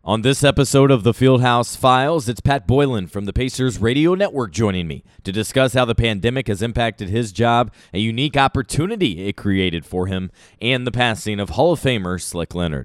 On this episode of the Fieldhouse Files, it's Pat Boylan from the Pacers Radio Network joining me to discuss how the pandemic has impacted his job, a unique opportunity it created for him, and the passing of Hall of Famer Slick Leonard.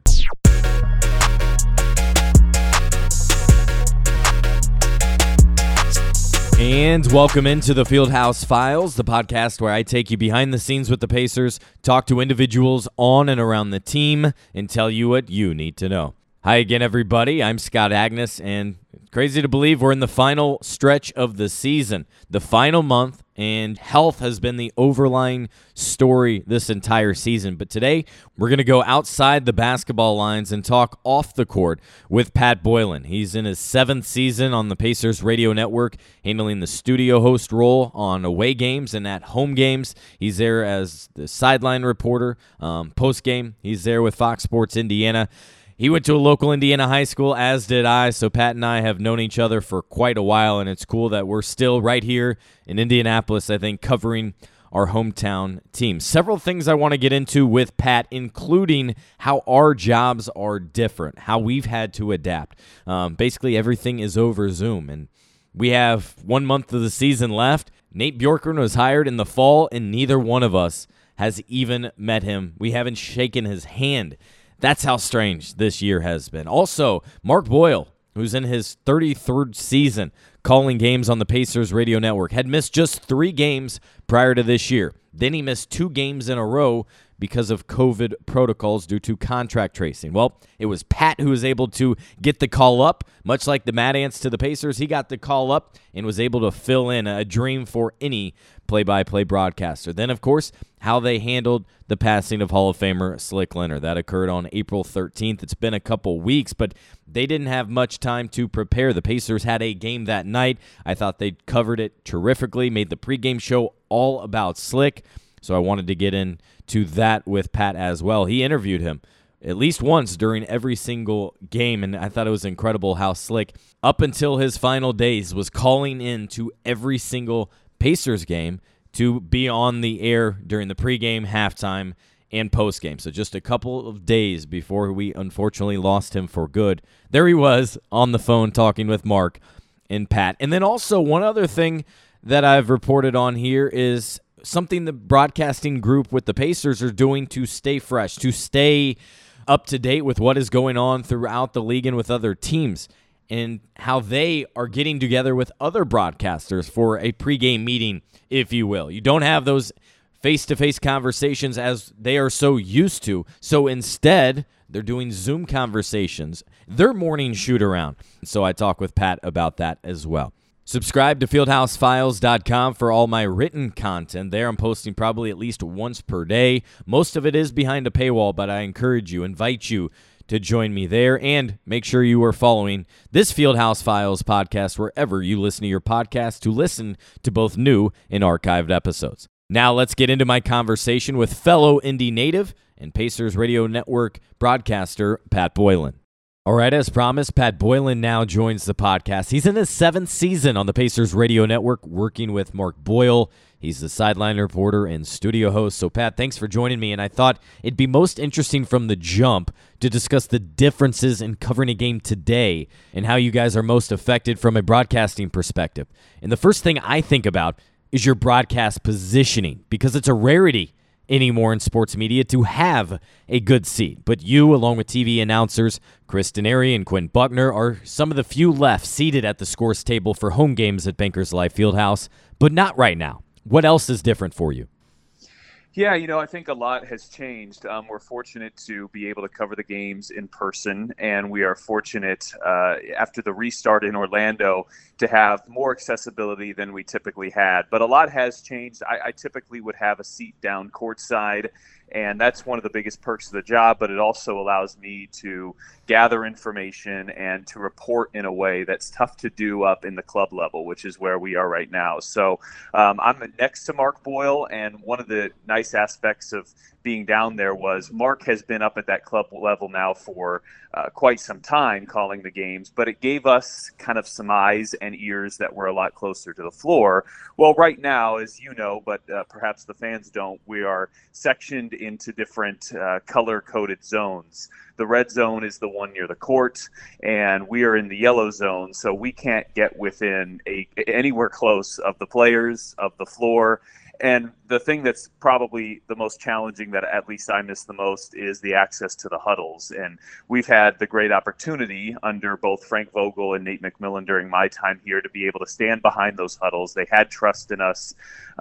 And welcome into the Fieldhouse Files, the podcast where I take you behind the scenes with the Pacers, talk to individuals on and around the team, and tell you what you need to know. Hi again, everybody. I'm Scott Agnes, and crazy to believe we're in the final stretch of the season, the final month, and health has been the overlying story this entire season. But today, we're going to go outside the basketball lines and talk off the court with Pat Boylan. He's in his 7th season on the Pacers Radio Network, handling the studio host role on away games and at home games. He's there as the sideline reporter. Post-game, he's there with Fox Sports Indiana. He went to a local Indiana high school, as did I, so Pat and I have known each other for quite a while, and it's cool that we're still right here in Indianapolis, I think, covering our hometown team. Several things I want to get into with Pat, including how our jobs are different, how we've had to adapt. Basically, everything is over Zoom, and we have 1 month of the season left. Nate Bjorkgren was hired in the fall, and neither one of us has even met him. We haven't shaken his hand. That's how strange this year has been. Also, Mark Boyle, who's in his 33rd season calling games on the Pacers Radio Network, had missed just 3 games prior to this year. Then he missed 2 games in a row because of COVID protocols due to contract tracing. Well, it was Pat who was able to get the call up. Much like the Mad Ants to the Pacers, he got the call up and was able to fill in a dream for any play-by-play broadcaster. Then, of course, how they handled the passing of Hall of Famer Slick Leonard. That occurred on April 13th. It's been a couple weeks, but they didn't have much time to prepare. The Pacers had a game that night. I thought they covered it terrifically, made the pregame show all about Slick, so I wanted to get into that with Pat as well. He interviewed him at least once during every single game, and I thought it was incredible how Slick, up until his final days, was calling in to every single Pacers game to be on the air during the pregame, halftime, and postgame. So just a couple of days before we unfortunately lost him for good, there he was on the phone talking with Mark and Pat. And then also one other thing that I've reported on here is something the broadcasting group with the Pacers are doing to stay fresh, to stay up to date with what is going on throughout the league and with other teams, and how they are getting together with other broadcasters for a pregame meeting, if you will. You don't have those face-to-face conversations as they are so used to, so instead, they're doing Zoom conversations, their morning shoot-around. So I talk with Pat about that as well. Subscribe to FieldhouseFiles.com for all my written content. There I'm posting probably at least once per day. Most of it is behind a paywall, but I invite you to join me there, and make sure you are following this Fieldhouse Files podcast wherever you listen to your podcast to listen to both new and archived episodes. Now let's get into my conversation with fellow Indy native and Pacers Radio Network broadcaster Pat Boylan. All right, as promised, Pat Boylan now joins the podcast. He's in his 7th season on the Pacers Radio Network, working with Mark Boyle. He's the sideline reporter and studio host. So, Pat, thanks for joining me. And I thought it'd be most interesting from the jump to discuss the differences in covering a game today and how you guys are most affected from a broadcasting perspective. And the first thing I think about is your broadcast positioning, because it's a rarity anymore in sports media to have a good seat. But you, along with TV announcers Chris Denary and Quinn Buckner, are some of the few left seated at the scores table for home games at Bankers Life Fieldhouse, but not right now. What else is different for you? Yeah, I think a lot has changed. We're fortunate to be able to cover the games in person, and we are fortunate after the restart in Orlando to have more accessibility than we typically had. But a lot has changed. I typically would have a seat down courtside, and that's one of the biggest perks of the job, but it also allows me to gather information and to report in a way that's tough to do up in the club level, which is where we are right now. So I'm next to Mark Boyle, and one of the nice aspects of being down there was Mark has been up at that club level now for quite some time calling the games, but it gave us kind of some eyes and ears that were a lot closer to the floor. Well, right now, as you know, but perhaps the fans don't, we are sectioned into different color-coded zones. The red zone is the one near the court, and we are in the yellow zone, so we can't get within anywhere close of the players, of the floor. And the thing that's probably the most challenging, that at least I miss the most, is the access to the huddles. And we've had the great opportunity under both Frank Vogel and Nate McMillan during my time here to be able to stand behind those huddles. They had trust in us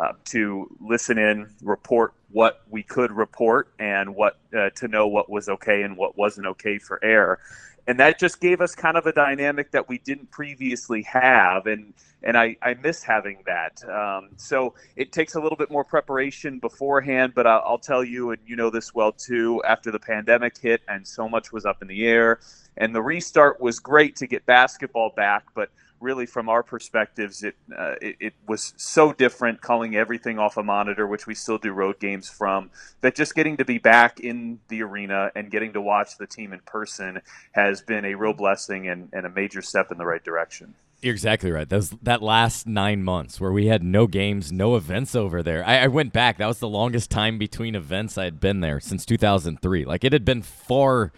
to listen in, report what we could report, and what to know what was okay and what wasn't okay for air. And that just gave us kind of a dynamic that we didn't previously have, and I miss having that. So it takes a little bit more preparation beforehand, but I'll tell you, and you know this well too, after the pandemic hit and so much was up in the air, and the restart was great to get basketball back, but really from our perspectives, it was so different calling everything off a monitor, which we still do road games from, that just getting to be back in the arena and getting to watch the team in person has been a real blessing and a major step in the right direction. You're exactly right. That last 9 months where we had no games, no events over there. I went back. That was the longest time between events I had been there since 2003. Like, it had been far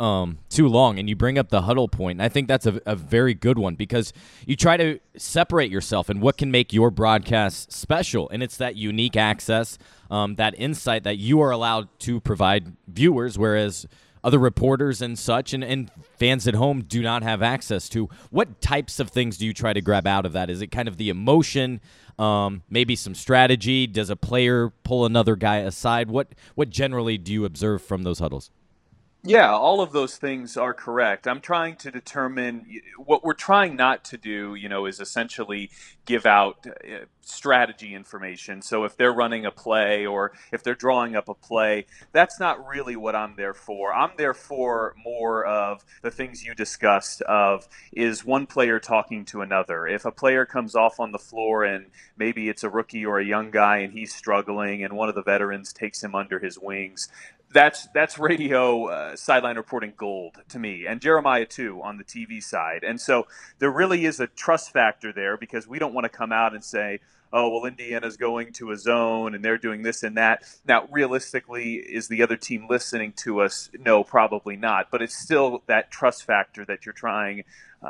too long. And you bring up the huddle point, and I think that's a very good one, because you try to separate yourself and what can make your broadcast special, and it's that unique access, that insight that you are allowed to provide viewers, whereas other reporters and such and fans at home do not have access to. What types of things do you try to grab out of that? Is it kind of the emotion, maybe some strategy? Does a player pull another guy aside? What generally do you observe from those huddles? Yeah, all of those things are correct. I'm trying to determine what we're trying not to do, is essentially give out strategy information. So if they're running a play or if they're drawing up a play, that's not really what I'm there for. I'm there for more of the things you discussed of, is one player talking to another. If a player comes off on the floor and maybe it's a rookie or a young guy and he's struggling and one of the veterans takes him under his wings, that's radio sideline reporting gold to me, and Jeremiah too on the TV side. And so there really is a trust factor there, because we don't want to come out and say, oh, well, Indiana's going to a zone and they're doing this and that. Now, realistically, is the other team listening to us? No, probably not. But it's still that trust factor that you're trying,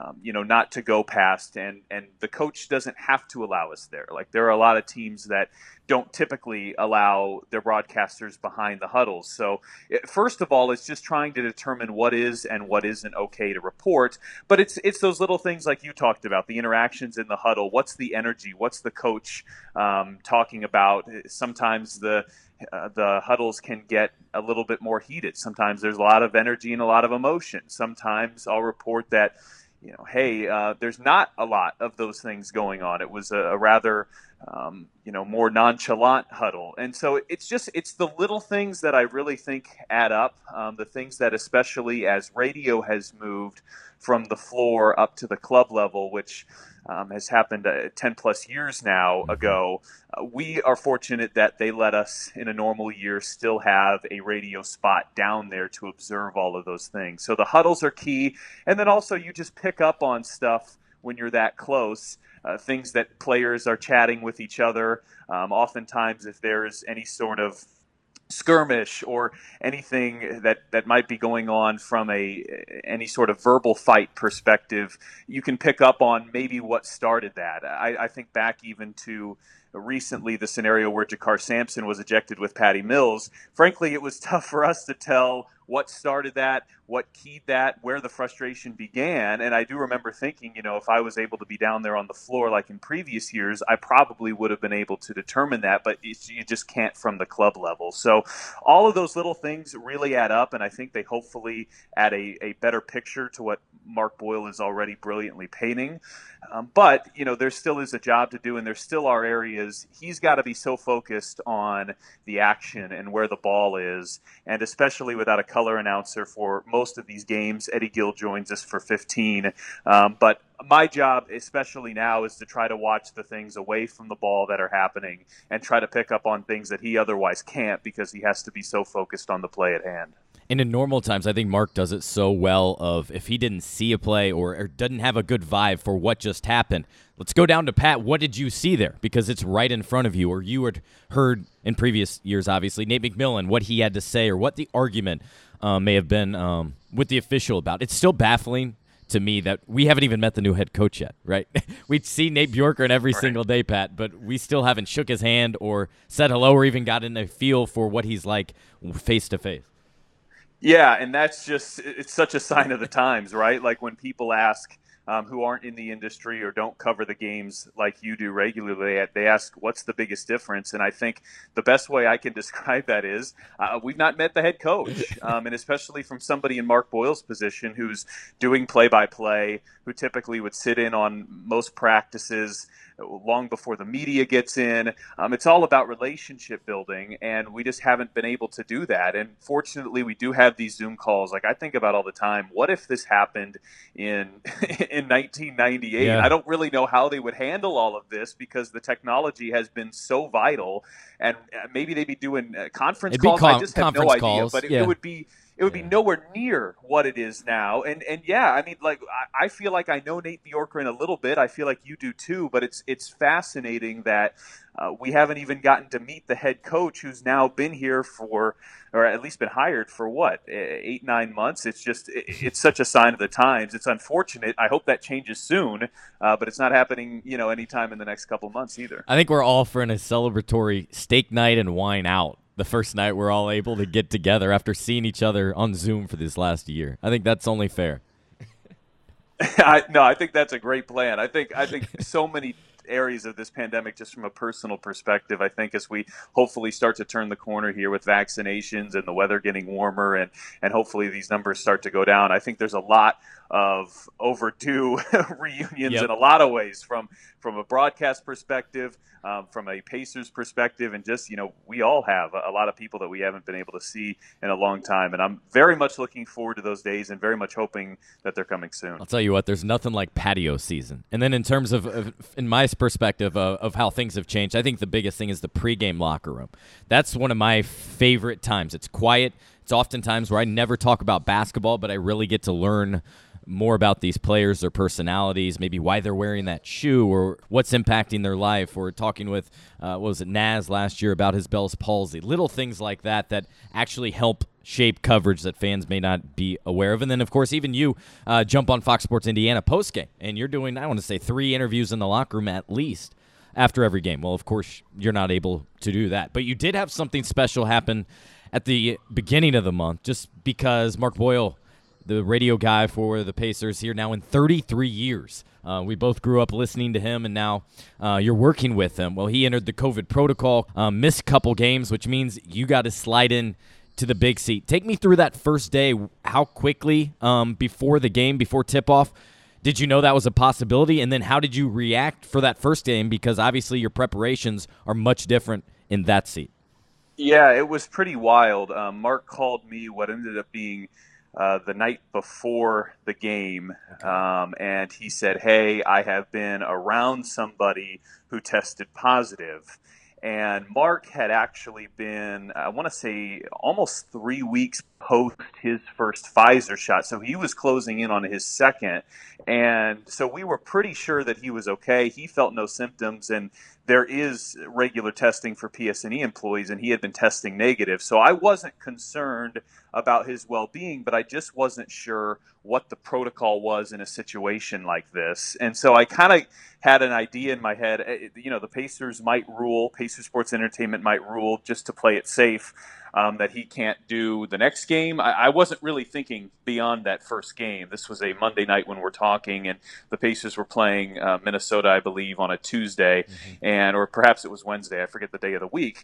not to go past. And the coach doesn't have to allow us there. Like, there are a lot of teams that don't typically allow their broadcasters behind the huddles. So first of all, it's just trying to determine what is and what isn't okay to report. But it's those little things like you talked about, the interactions in the huddle. What's the energy? What's the coach talking about? Sometimes the huddles can get a little bit more heated. Sometimes there's a lot of energy and a lot of emotion. Sometimes I'll report that, hey, there's not a lot of those things going on. It was a rather, more nonchalant huddle. And so it's the little things that I really think add up, the things that, especially as radio has moved from the floor up to the club level, which has happened 10 plus years now ago, we are fortunate that they let us in a normal year still have a radio spot down there to observe all of those things. So the huddles are key. And then also you just pick up on stuff when you're that close, things that players are chatting with each other. Oftentimes if there's any sort of skirmish or anything that might be going on from any sort of verbal fight perspective, you can pick up on maybe what started that. I think back even to recently the scenario where Jakar Sampson was ejected with Patty Mills. Frankly, it was tough for us to tell what started that, what keyed that, where the frustration began. And I do remember thinking, if I was able to be down there on the floor like in previous years, I probably would have been able to determine that, but you just can't from the club level. So all of those little things really add up, and I think they hopefully add a better picture to what Mark Boyle is already brilliantly painting. But, there still is a job to do, and there still are areas. He's got to be so focused on the action and where the ball is, and especially without a color announcer for most of these games. Eddie Gill joins us for 15. But my job, especially now, is to try to watch the things away from the ball that are happening and try to pick up on things that he otherwise can't because he has to be so focused on the play at hand. And in normal times, I think Mark does it so well of if he didn't see a play or doesn't have a good vibe for what just happened, let's go down to Pat. What did you see there? Because it's right in front of you. Or you had heard in previous years, obviously, Nate McMillan, what he had to say or what the argument may have been with the official about. It's still baffling to me that we haven't even met the new head coach yet, right? We'd see Nate Bjorkgren every single day, Pat, but we still haven't shook his hand or said hello or even gotten a feel for what he's like face-to-face. Yeah, and it's such a sign of the times, right? Like when people ask who aren't in the industry or don't cover the games like you do regularly, they ask, what's the biggest difference? And I think the best way I can describe that is we've not met the head coach, and especially from somebody in Mark Boyle's position who's doing play-by-play, who typically would sit in on most practices long before the media gets in. It's all about relationship building, and we just haven't been able to do that. And fortunately, we do have these Zoom calls. Like I think about all the time, what if this happened in 1998? Yeah. I don't really know how they would handle all of this because the technology has been so vital. And maybe they'd be doing conference calls. I just have no idea, but it would be nowhere near what it is now. And yeah, I mean, like I feel like I know Nate Bjorkgren a little bit. I feel like you do too. But it's fascinating that we haven't even gotten to meet the head coach, who's now been here for, or at least been hired for, what, 8-9 months. It's such a sign of the times. It's unfortunate. I hope that changes soon, but it's not happening, anytime in the next couple months either. I think we're all for a celebratory steak night and wine out. The first night we're all able to get together after seeing each other on Zoom for this last year. I think that's only fair. I think that's a great plan. I think so many areas of this pandemic, just from a personal perspective, I think as we hopefully start to turn the corner here with vaccinations and the weather getting warmer and hopefully these numbers start to go down, I think there's a lot of overdue reunions in a lot of ways, from a broadcast perspective, from a Pacers perspective, and just, we all have a lot of people that we haven't been able to see in a long time. And I'm very much looking forward to those days and very much hoping that they're coming soon. I'll tell you what, there's nothing like patio season. And then in terms of in my perspective of how things have changed, I think the biggest thing is the pregame locker room. That's one of my favorite times. It's quiet. It's oftentimes where I never talk about basketball, but I really get to learn more about these players, their personalities, maybe why they're wearing that shoe or what's impacting their life. Or talking with, Naz last year about his Bell's palsy. Little things like that actually help shape coverage that fans may not be aware of. And then, of course, even you jump on Fox Sports Indiana postgame, and you're doing, I want to say, 3 interviews in the locker room at least after every game. Well, of course, you're not able to do that. But you did have something special happen at the beginning of the month, just because Mark Boyle, the radio guy for the Pacers here now in 33 years. We both grew up listening to him, and now you're working with him. Well, he entered the COVID protocol, missed a couple games, which means you got to slide in to the big seat. Take me through that first day. How quickly before the game, before tip-off, did you know that was a possibility? And then how did you react for that first game? Because obviously your preparations are much different in that seat. Yeah, it was pretty wild. Mark called me what ended up being the night before the game, and he said, hey, I have been around somebody who tested positive. And Mark had actually been, I want to say, almost 3 weeks post his first Pfizer shot. So he was closing in on his second. And so we were pretty sure that he was okay. He felt no symptoms. And there is regular testing for PSNE employees, and he had been testing negative. So I wasn't concerned about his well-being, but I just wasn't sure what the protocol was in a situation like this. And so I kind of had an idea in my head, the Pacers might rule, Pacers Sports Entertainment might rule, just to play it safe, that he can't do the next game. I wasn't really thinking beyond that first game. This was a Monday night when we're talking, and the Pacers were playing Minnesota, I believe, on a Tuesday, or perhaps it was Wednesday. I forget the day of the week.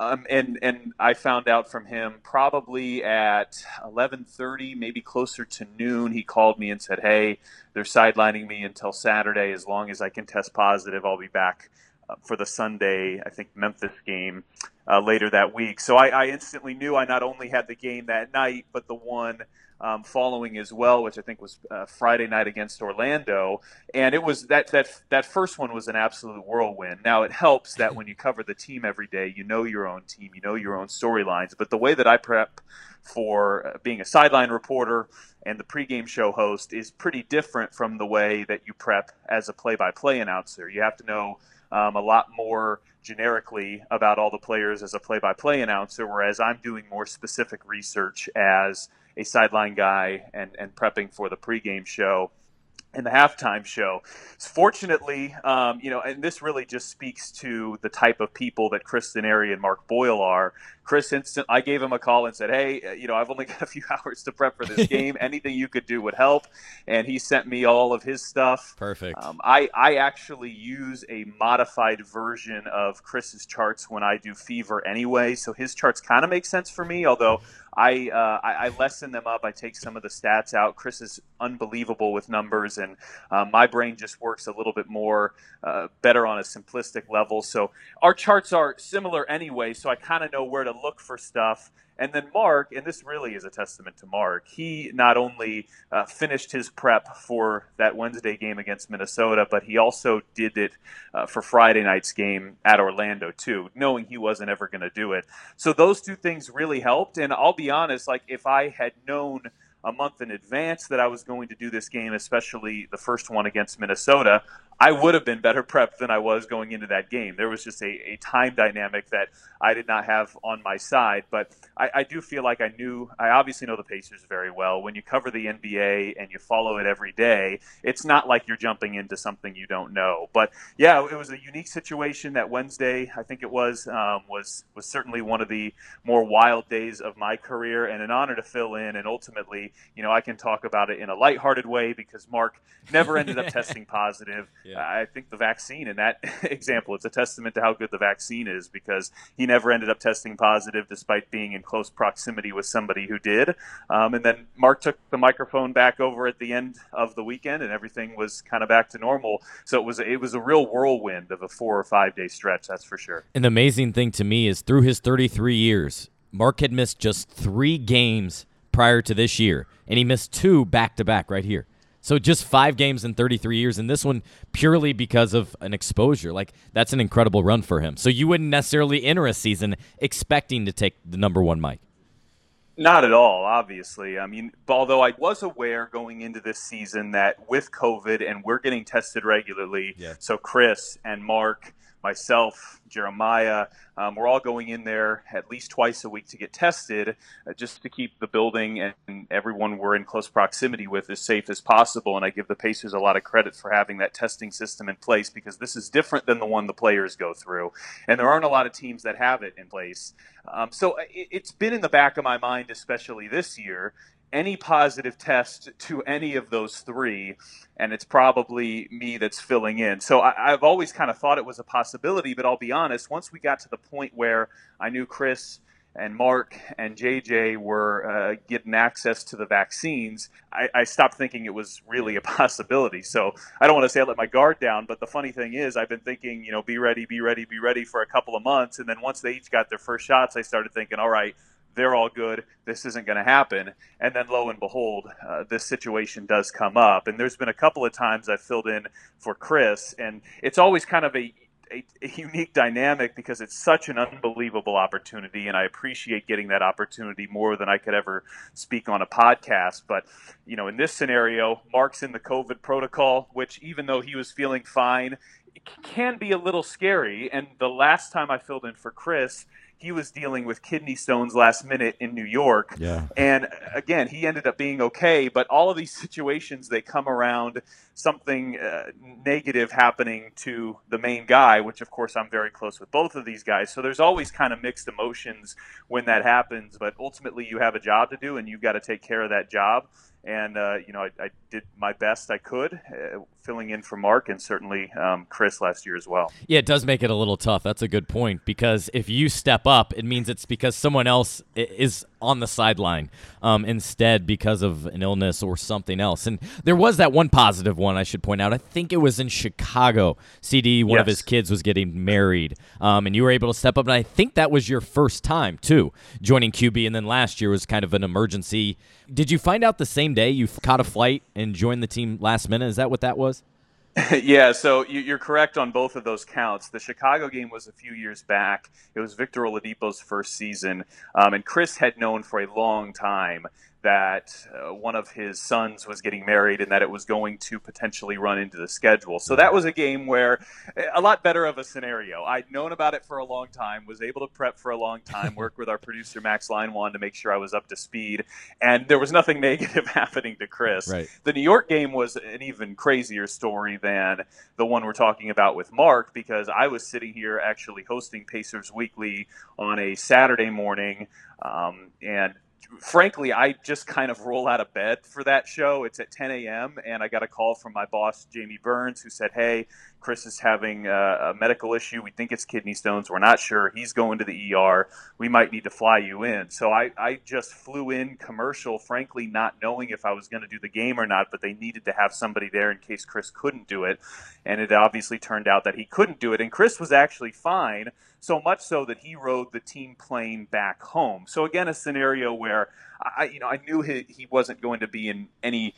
And I found out from him probably at 11:30, maybe closer to noon. He called me and said, hey, they're sidelining me until Saturday. As long as I can test positive, I'll be back for the Sunday, I think, Memphis game later that week. So I instantly knew I not only had the game that night, but the one following as well, which I think was Friday night against Orlando. And it was that first one was an absolute whirlwind. Now, it helps that when you cover the team every day, you know your own team, you know your own storylines. But the way that I prep for being a sideline reporter and the pregame show host is pretty different from the way that you prep as a play-by-play announcer. You have to know a lot more generically about all the players as a play-by-play announcer, whereas I'm doing more specific research as a sideline guy and prepping for the pregame show and the halftime show. Fortunately, and this really just speaks to the type of people that Chris Denari and Mark Boyle are. I gave him a call and said, hey, I've only got a few hours to prep for this game. Anything you could do would help. And he sent me all of his stuff. Perfect. I actually use a modified version of Chris's charts when I do Fever anyway. So his charts kind of make sense for me, although I lessen them up. I take some of the stats out. Chris is unbelievable with numbers, and my brain just works a little bit more better on a simplistic level. So our charts are similar anyway, so I kind of know where to look for stuff. And then Mark, and this really is a testament to Mark, he not only finished his prep for that Wednesday game against Minnesota, but he also did it for Friday night's game at Orlando too, knowing he wasn't ever going to do it. So those two things really helped. And I'll be honest, like if I had known a month in advance that I was going to do this game, especially the first one against Minnesota, I would have been better prepped than I was going into that game. There was just a time dynamic that I did not have on my side. But I do feel like I obviously know the Pacers very well. When you cover the NBA and you follow it every day, it's not like you're jumping into something you don't know. But yeah, it was a unique situation. That Wednesday, I think it was certainly one of the more wild days of my career, and an honor to fill in. And ultimately, I can talk about it in a lighthearted way because Mark never ended up testing positive. Yeah. I think the vaccine in that example, it's a testament to how good the vaccine is, because he never ended up testing positive despite being in close proximity with somebody who did. And then Mark took the microphone back over at the end of the weekend, and everything was kind of back to normal. So it was a real whirlwind of a 4 or 5 day stretch, that's for sure. An amazing thing to me is through his 33 years, Mark had missed just 3 games prior to this year, and he missed 2 back-to-back right here. So just 5 games in 33 years, and this one purely because of an exposure. Like, that's an incredible run for him. So you wouldn't necessarily enter a season expecting to take the number 1 mic. Not at all, obviously. I mean, although I was aware going into this season that with COVID, and we're getting tested regularly, So Chris and Mark, myself, Jeremiah, we're all going in there at least twice a week to get tested, just to keep the building and everyone we're in close proximity with as safe as possible. And I give the Pacers a lot of credit for having that testing system in place, because this is different than the one the players go through. And there aren't a lot of teams that have it in place. So it's been in the back of my mind, especially this year, any positive test to any of those 3, and it's probably me that's filling in. So I've always kind of thought it was a possibility, but I'll be honest, once we got to the point where I knew Chris and Mark and JJ were getting access to the vaccines, I stopped thinking it was really a possibility. So I don't want to say I let my guard down, but the funny thing is I've been thinking, be ready for a couple of months. And then once they each got their first shots, I started thinking, all right, they're all good, this isn't going to happen. And then lo and behold, this situation does come up. And there's been a couple of times I've filled in for Chris, and it's always kind of a unique dynamic because it's such an unbelievable opportunity, and I appreciate getting that opportunity more than I could ever speak on a podcast. But, in this scenario, Mark's in the COVID protocol, which even though he was feeling fine, it can be a little scary. And the last time I filled in for Chris, he was dealing with kidney stones last minute in New York. Yeah. And again, he ended up being okay. But all of these situations, they come around something negative happening to the main guy, which of course I'm very close with both of these guys. So there's always kind of mixed emotions when that happens. But ultimately you have a job to do and you've got to take care of that job. And, I did my best I could filling in for Mark and certainly Chris last year as well. Yeah, it does make it a little tough. That's a good point, because if you step up, it means it's because someone else is on the sideline instead because of an illness or something else. And there was that one positive one I should point out. I think it was in Chicago. CD, one of his kids was getting married, and you were able to step up. And I think that was your first time, too, joining QB. And then last year was kind of an emergency. Did you find out the same day you caught a flight and joined the team last minute? Is that what that was? Yeah, so you're correct on both of those counts. The Chicago game was a few years back. It was Victor Oladipo's first season, and Chris had known for a long time that one of his sons was getting married and that it was going to potentially run into the schedule. So that was a game where a lot better of a scenario. I'd known about it for a long time, was able to prep for a long time, work with our producer Max Linewan to make sure I was up to speed, and there was nothing negative happening to Chris. Right. The New York game was an even crazier story than the one we're talking about with Mark, because I was sitting here actually hosting Pacers Weekly on a Saturday morning, and frankly, I just kind of roll out of bed for that show. It's at 10 a.m., and I got a call from my boss, Jamie Burns, who said, hey, Chris is having a medical issue. We think it's kidney stones. We're not sure. He's going to the ER. We might need to fly you in. So I just flew in commercial, frankly, not knowing if I was going to do the game or not, but they needed to have somebody there in case Chris couldn't do it. And it obviously turned out that he couldn't do it. And Chris was actually fine, so much so that he rode the team plane back home. So again, a scenario where I knew he wasn't going to be in any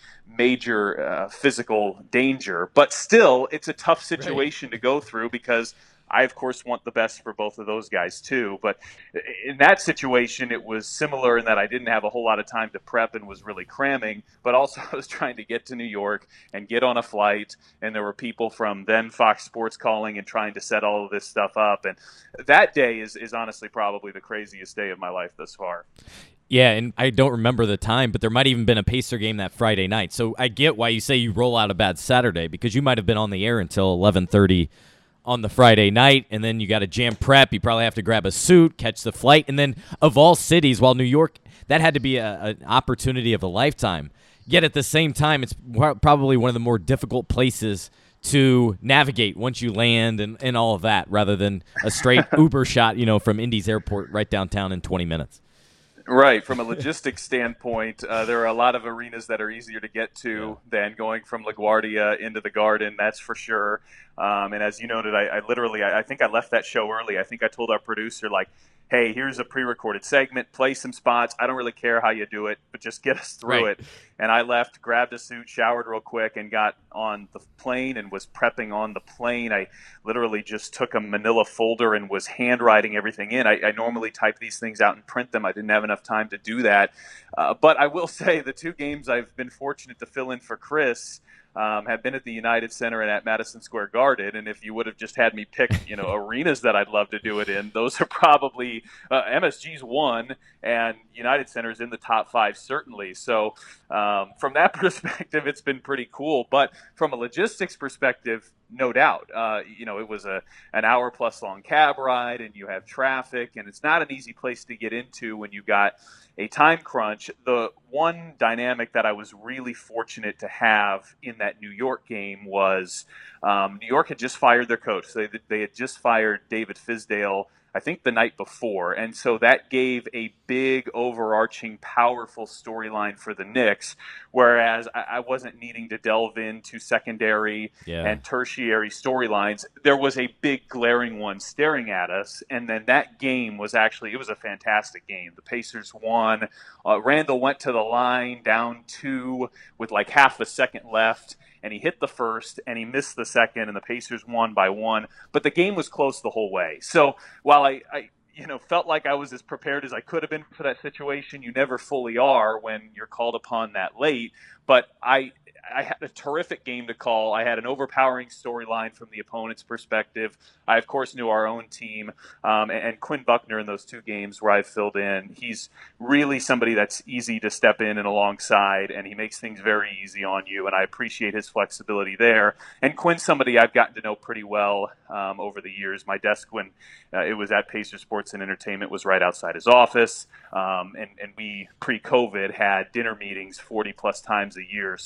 major physical danger, but still, it's a tough situation to go through because I, of course, want the best for both of those guys, too. But in that situation, it was similar in that I didn't have a whole lot of time to prep and was really cramming. But also I was trying to get to New York and get on a flight. And there were people from then Fox Sports calling and trying to set all of this stuff up. And that day is honestly probably the craziest day of my life thus far. Yeah, and I don't remember the time, but there might even been a Pacer game that Friday night. So I get why you say you roll out a bad Saturday, because you might have been on the air until 11:30 on the Friday night, and then you got to jam prep. You probably have to grab a suit, catch the flight, and then of all cities, while New York, that had to be an opportunity of a lifetime. Yet at the same time, it's probably one of the more difficult places to navigate once you land and all of that, rather than a straight Uber shot, from Indy's airport right downtown in 20 minutes. Right. From a logistics standpoint, there are a lot of arenas that are easier to get to than going from LaGuardia into the Garden, that's for sure. And as you noted, I think I left that show early. I think I told our producer, hey, here's a pre-recorded segment, play some spots. I don't really care how you do it, but just get us through it. And I left, grabbed a suit, showered real quick, and got on the plane and was prepping on the plane. I literally just took a manila folder and was handwriting everything in. I normally type these things out and print them. I didn't have enough time to do that. But I will say the two games I've been fortunate to fill in for Chris have been at the United Center and at Madison Square Garden. And if you would have just had me pick, arenas that I'd love to do it in, those are probably MSG's one, and United Center's in the top 5 certainly. So from that perspective, it's been pretty cool. But from a logistics perspective, no doubt, it was an hour plus long cab ride, and you have traffic, and it's not an easy place to get into when you got a time crunch. The one dynamic that I was really fortunate to have in that New York game was New York had just fired their coach. They had just fired David Fizdale, I think, the night before. And so that gave a big, overarching, powerful storyline for the Knicks, whereas I wasn't needing to delve into secondary and tertiary storylines. There was a big, glaring one staring at us, and then that game was it was a fantastic game. The Pacers won. Randall went to the line down 2 with half a second left, and he hit the first, and he missed the second, and the Pacers won by 1. But the game was close the whole way. So while I felt like I was as prepared as I could have been for that situation, you never fully are when you're called upon that late. But I had a terrific game to call. I had an overpowering storyline from the opponent's perspective. I, of course, knew our own team, and Quinn Buckner in those 2 games where I filled in. He's really somebody that's easy to step in and alongside, and he makes things very easy on you, and I appreciate his flexibility there. And Quinn's somebody I've gotten to know pretty well over the years. My desk when it was at Pacers Sports and Entertainment was right outside his office, and we, pre-COVID, had dinner meetings 40-plus times a year. So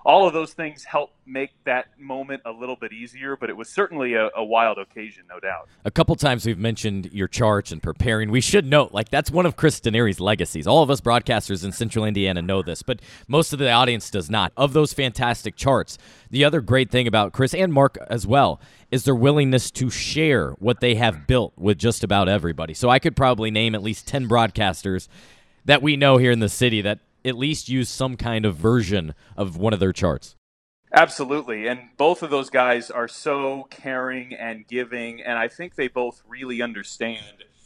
all of those things help make that moment a little bit easier, but it was certainly a wild occasion, no doubt. A couple times we've mentioned your charts and preparing. We should note, like, that's one of Chris Deneri's legacies. All of us broadcasters in Central Indiana know this, but most of the audience does not. Of those fantastic charts, the other great thing about Chris and Mark as well is their willingness to share what they have built with just about everybody. So I could probably name at least 10 broadcasters that we know here in the city that at least use some kind of version of one of their charts. Absolutely. And both of those guys are so caring and giving, and I think they both really understand.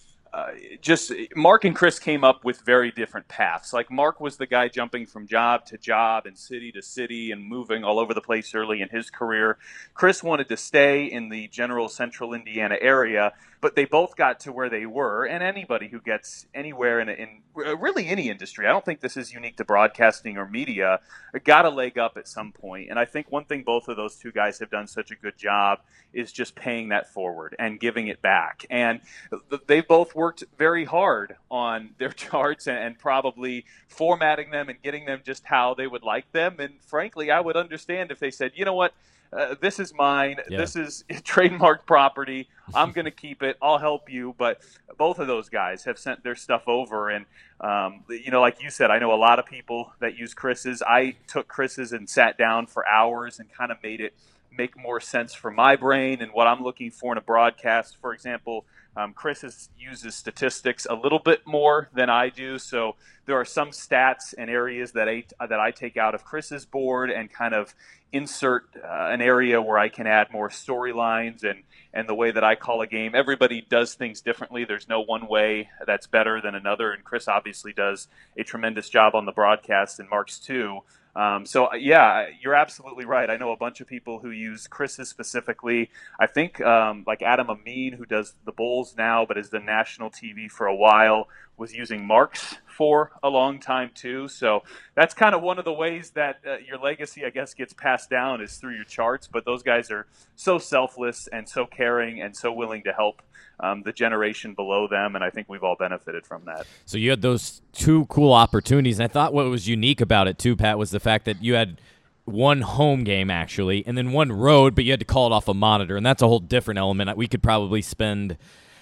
Just Mark and Chris came up with very different paths. Like Mark was the guy jumping from job to job and city to city and moving all over the place early in his career. Chris wanted to stay in the general central Indiana area, but they both got to where they were. And anybody who gets anywhere in really any industry, I don't think this is unique to broadcasting or media, got a leg up at some point. And I think one thing both of those two guys have done such a good job is just paying that forward and giving it back. And they both worked very hard on their charts and probably formatting them and getting them just how they would like them. And frankly, I would understand if they said, you know what, this is mine. Yeah. This is trademark property. I'm going to keep it. I'll help you. But both of those guys have sent their stuff over. And, like you said, I know a lot of people that use Chris's. I took Chris's and sat down for hours and kind of made it make more sense for my brain and what I'm looking for in a broadcast. For example, Chris uses statistics a little bit more than I do, so there are some stats and areas that I take out of Chris's board and kind of insert an area where I can add more storylines and the way that I call a game. Everybody does things differently. There's no one way that's better than another, and Chris obviously does a tremendous job on the broadcast, and Mark's too. Yeah, you're absolutely right. I know a bunch of people who use Chris's specifically. I think like Adam Amin, who does the Bulls now but has done national TV for a while, was using Mark's for a long time too. So that's kind of one of the ways that your legacy, I guess, gets passed down is through your charts. But those guys are so selfless and so caring and so willing to help the generation below them, and I think we've all benefited from that. So you had those two cool opportunities, and I thought what was unique about it too, Pat, was the fact that you had one home game actually, and then one road, but you had to call it off a monitor, and that's a whole different element we could probably spend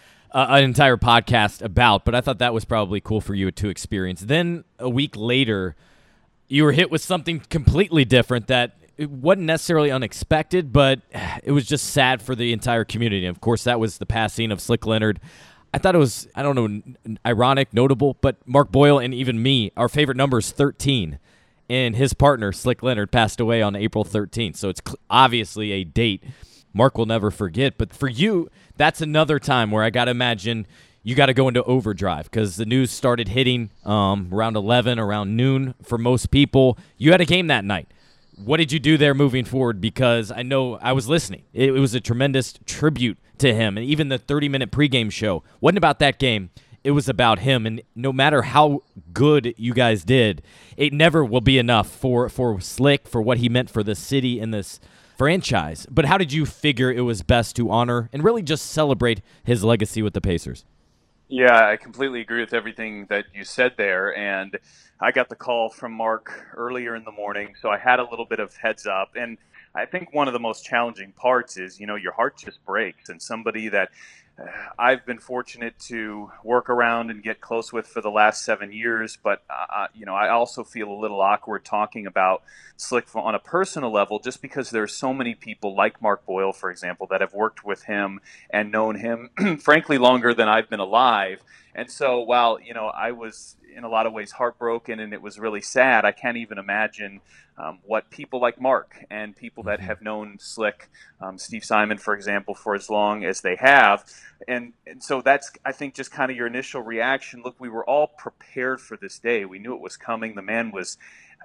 an entire podcast about, but I thought that was probably cool for you to experience. Then a week later, you were hit with something completely different that it wasn't necessarily unexpected, but it was just sad for the entire community. And of course, that was the passing of Slick Leonard. I thought it was, I don't know, ironic, notable, but Mark Boyle and even me, our favorite number is 13. And his partner, Slick Leonard, passed away on April 13th. So it's obviously a date Mark will never forget. But for you, that's another time where I got to imagine you got to go into overdrive because the news started hitting around 11, around noon for most people. You had a game that night. What did you do there moving forward? Because I know I was listening. It was a tremendous tribute to him. And even the 30-minute pregame show wasn't about that game. It was about him. And no matter how good you guys did, it never will be enough for Slick, for what he meant for the city and this franchise. But how did you figure it was best to honor and really just celebrate his legacy with the Pacers? Yeah, I completely agree with everything that you said there. And I got the call from Mark earlier in the morning, so I had a little bit of heads up. And I think one of the most challenging parts is, your heart just breaks. And somebody that I've been fortunate to work around and get close with for the last 7 years, but I also feel a little awkward talking about Slick on a personal level, just because there are so many people like Mark Boyle, for example, that have worked with him and known him, frankly, longer than I've been alive. And so while, I was in a lot of ways heartbroken and it was really sad, I can't even imagine what people like Mark and people that have known Slick, Steve Simon, for example, for as long as they have. And so that's, I think, just kind of your initial reaction. Look, we were all prepared for this day. We knew it was coming. The man was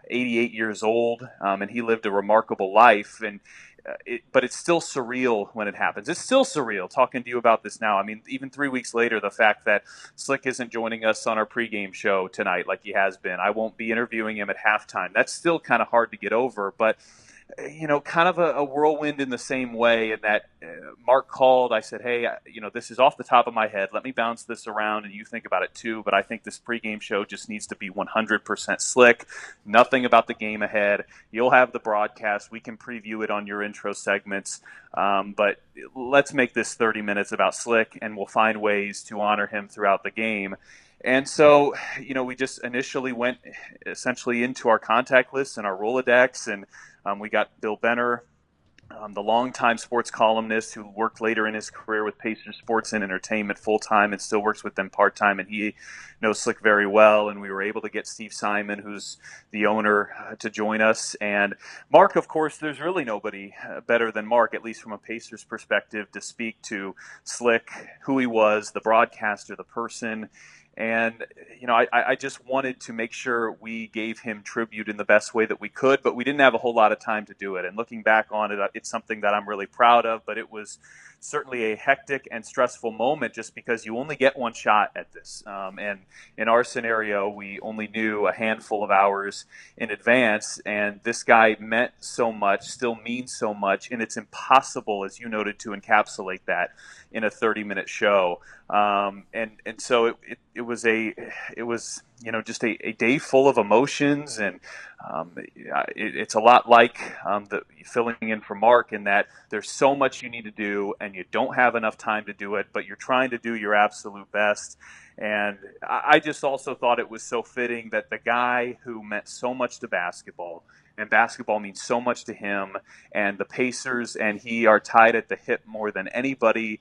88 years old, and he lived a remarkable life. And but it's still surreal when it happens. It's still surreal talking to you about this now. I mean, even 3 weeks later, the fact that Slick isn't joining us on our pregame show tonight like he has been. I won't be interviewing him at halftime. That's still kind of hard to get over. But kind of a whirlwind in the same way, in that Mark called. I said, hey, this is off the top of my head. Let me bounce this around and you think about it too. But I think this pregame show just needs to be 100% slick. Nothing about the game ahead. You'll have the broadcast. We can preview it on your intro segments. But let's make this 30 minutes about Slick, and we'll find ways to honor him throughout the game. And so, we just initially went essentially into our contact list and our Rolodex, and we got Bill Benner, the longtime sports columnist who worked later in his career with Pacers Sports and Entertainment full-time and still works with them part-time, and he knows Slick very well. And we were able to get Steve Simon, who's the owner, to join us. And Mark, of course, there's really nobody better than Mark, at least from a Pacers perspective, to speak to Slick, who he was, the broadcaster, the person. And, I just wanted to make sure we gave him tribute in the best way that we could, but we didn't have a whole lot of time to do it. And looking back on it, it's something that I'm really proud of, but it was certainly a hectic and stressful moment just because you only get one shot at this. And in our scenario, we only knew a handful of hours in advance, and this guy meant so much, still means so much, and it's impossible, as you noted, to encapsulate that in a 30-minute show. And so it was just a day full of emotions, and it's a lot like the filling in for Mark, in that there's so much you need to do and you don't have enough time to do it, but you're trying to do your absolute best. And I just also thought it was so fitting that the guy who meant so much to basketball, and basketball means so much to him, and the Pacers and he are tied at the hip more than anybody